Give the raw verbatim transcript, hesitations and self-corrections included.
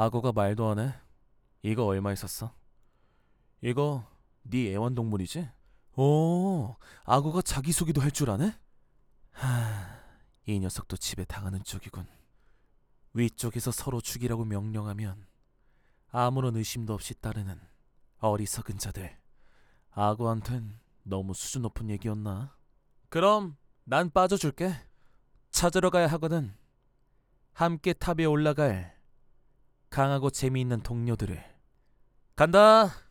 악어가 말도 안 해. 이거 얼마에 샀어? 이거 네 애완동물이지? 오, 악어가 자기소개도 할 줄 아네? 하, 이 녀석도 집에 당하는 쪽이군. 위쪽에서 서로 죽이라고 명령하면 아무런 의심도 없이 따르는 어리석은 자들. 악어한텐 너무 수준 높은 얘기였나? 그럼 난 빠져줄게. 찾으러 가야 하거든. 함께 탑에 올라갈 강하고 재미있는 동료들을. 간다.